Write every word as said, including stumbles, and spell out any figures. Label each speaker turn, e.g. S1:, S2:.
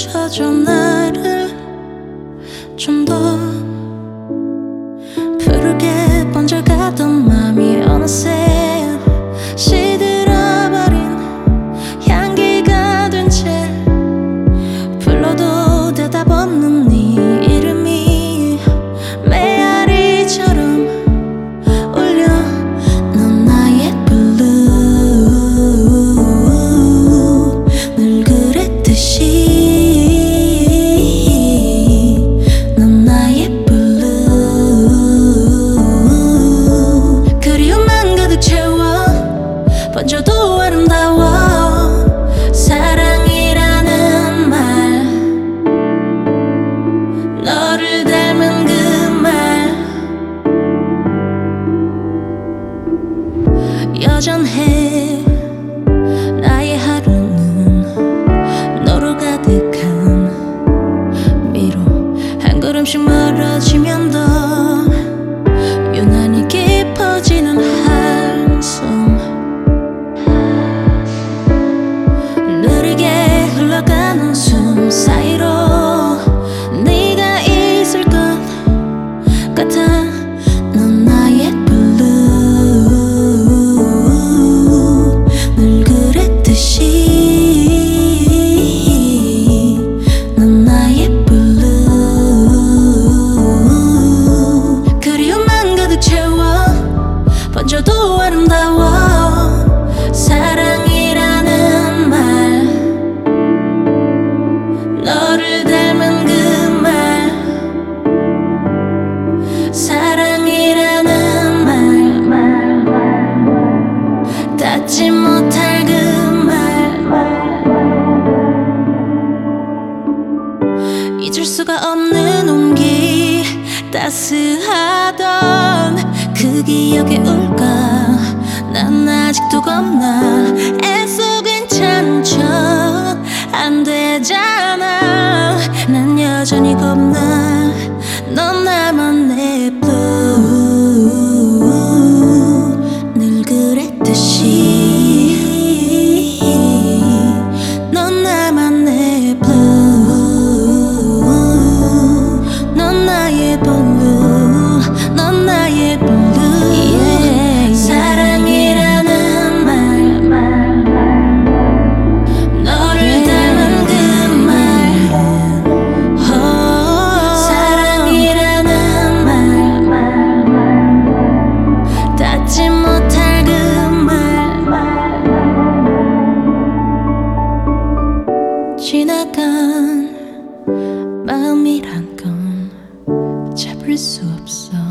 S1: 감춰줘 나를 좀 더 푸르게 번져가던 맘이 어느새 시들어버린 향기가 된 채 불러도 대답 없는 네 이름이 메아리처럼 울려. 넌 나의 블루 늘 그랬듯이. 넌 나의 블루 그리움만 가득 채워 번져도 아름다워. 사랑이라는 말 너를 닮은 그 말 여전해. 나의 하루는 너로 가득한 미로 한 걸음씩 멀어지면 더 유난히 깊어지는 한숨. 느리게 흘러가는 숨 사이로 네가 있을 것 같아. 넌 나의 블루 늘 그랬듯이. 넌 나의 블루 그리움만 가득 채워 번져도 아름다워. 사랑이라는 말 너를 닮은 그 말 사랑이라는 말 닿지 못할 그 말 잊을 수가 없는 온기 따스하던 그 기억에 울까. 난 아직도 겁나 애써 괜찮은 척 안 되잖아. 난 여전히 겁나. 넌 나만의 blue 늘 그랬듯이. 넌 나만의 blue 넌 나의 blue 넌 나의 blue yeah. 사랑이라는 말 너를 닮은 그 말 oh. 사랑이라는 말 닿지 못할 그 말 지나간 마음이란 건 잡을 수 없어.